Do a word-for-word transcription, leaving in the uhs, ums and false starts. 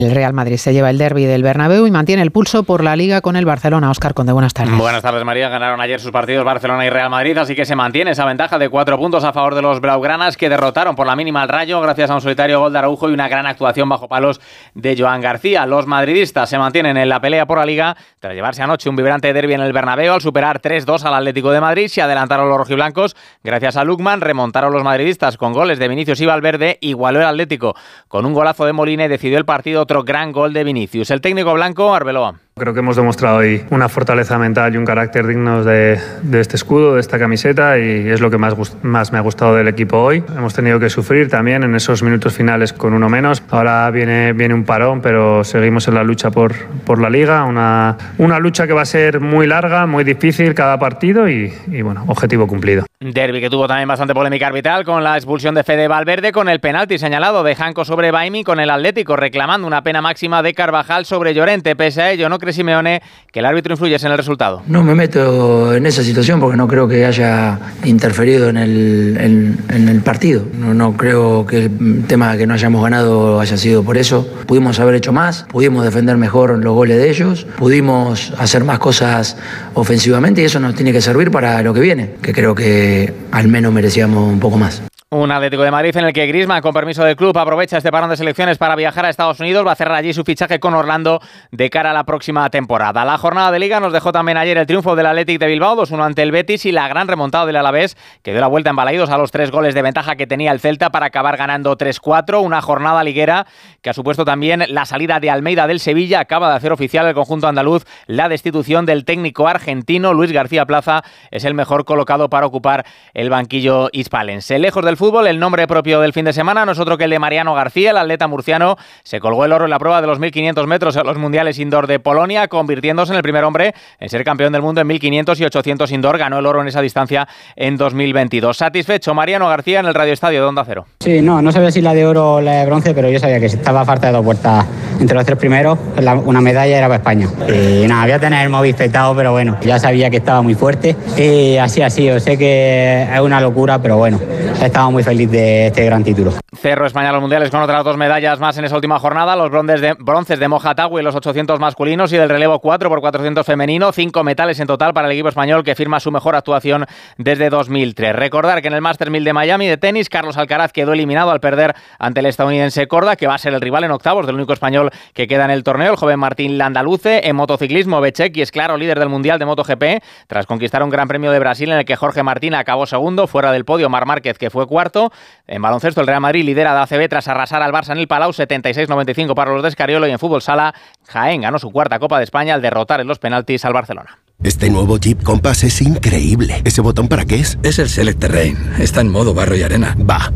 El Real Madrid se lleva el derbi del Bernabéu y mantiene el pulso por la Liga con el Barcelona. Óscar Conde, buenas tardes. Buenas tardes, María. Ganaron ayer sus partidos Barcelona y Real Madrid, así que se mantiene esa ventaja de cuatro puntos a favor de los blaugranas, que derrotaron por la mínima al Rayo gracias a un solitario gol de Araujo y una gran actuación bajo palos de Joan García. Los madridistas se mantienen en la pelea por la Liga tras llevarse anoche un vibrante derbi en el Bernabéu al superar tres dos al Atlético de Madrid. Se adelantaron los rojiblancos gracias a Lookman, remontaron los madridistas con goles de Vinicius y Valverde, igualó el Atlético con un golazo de Molina y decidió el partido otro gran gol de Vinicius. El técnico blanco, Arbeloa. Creo que hemos demostrado hoy una fortaleza mental y un carácter dignos de, de este escudo, de esta camiseta, y es lo que más, más me ha gustado del equipo hoy. Hemos tenido que sufrir también en esos minutos finales con uno menos. Ahora viene, viene un parón, pero seguimos en la lucha por, por la Liga. Una, una lucha que va a ser muy larga, muy difícil cada partido y, y bueno, objetivo cumplido. Derbi que tuvo también bastante polémica arbitral con la expulsión de Fede Valverde, con el penalti señalado de Janko sobre Baimi, con el Atlético reclamando una pena máxima de Carvajal sobre Llorente. Pese a ello, no cree Simeone que el árbitro influyese en el resultado. No me meto en esa situación porque no creo que haya interferido en el, en, en el partido. No, no creo que el tema de que no hayamos ganado haya sido por eso. Pudimos haber hecho más, pudimos defender mejor los goles de ellos, pudimos hacer más cosas ofensivamente y eso nos tiene que servir para lo que viene, que creo que al menos merecíamos un poco más. Un Atlético de Madrid en el que Griezmann, con permiso del club, aprovecha este parón de selecciones para viajar a Estados Unidos. Va a cerrar allí su fichaje con Orlando de cara a la próxima temporada. La jornada de Liga nos dejó también ayer el triunfo del Athletic de Bilbao, dos uno ante el Betis, y la gran remontada del Alavés, que dio la vuelta en Balaídos a los tres goles de ventaja que tenía el Celta para acabar ganando tres cuatro. Una jornada liguera que ha supuesto también la salida de Almeida del Sevilla. Acaba de hacer oficial el conjunto andaluz la destitución del técnico argentino. Luis García Plaza es el mejor colocado para ocupar el banquillo hispalense. Lejos del fútbol, el nombre propio del fin de semana no es otro que el de Mariano García. El atleta murciano se colgó el oro en la prueba de los mil quinientos metros en los mundiales indoor de Polonia, convirtiéndose en el primer hombre en ser campeón del mundo en mil quinientos y ochocientos indoor. Ganó el oro en esa distancia en dos mil veintidós. Satisfecho Mariano García en el Radio Estadio de Onda Cero. Sí, no, no sabía si la de oro o la de bronce, pero yo sabía que si estaba a falta de dos vueltas entre los tres primeros, la, una medalla era para España. Y nada, voy a tener el móvil petado, pero bueno, ya sabía que estaba muy fuerte y así ha sido. Sé que es una locura, pero bueno, he estado muy feliz de este gran título. Cerro España a los mundiales con otras dos medallas más en esa última jornada, los bronces de, bronces de Mojatagüe en los ochocientos masculinos y del relevo cuatro por cuatrocientos femenino, cinco metales en total para el equipo español, que firma su mejor actuación desde dos mil tres. Recordar que en el Masters mil de Miami de tenis, Carlos Alcaraz quedó eliminado al perder ante el estadounidense Korda, que va a ser el rival en octavos del único español que queda en el torneo, el joven Martín Landaluce. En motociclismo, Bececchi es claro líder del mundial de MotoGP tras conquistar un gran premio de Brasil en el que Jorge Martín acabó segundo, fuera del podio Marc Márquez, que fue cuarto. En baloncesto, el Real Madrid lidera de A C B tras arrasar al Barça en el Palau, setenta y seis noventa y cinco para los de Escariolo. Y en fútbol sala, Jaén ganó su cuarta Copa de España al derrotar en los penaltis al Barcelona. Este nuevo Jeep Compass es increíble. ¿Ese botón para qué es? Es el Select Terrain. Está en modo barro y arena. Va,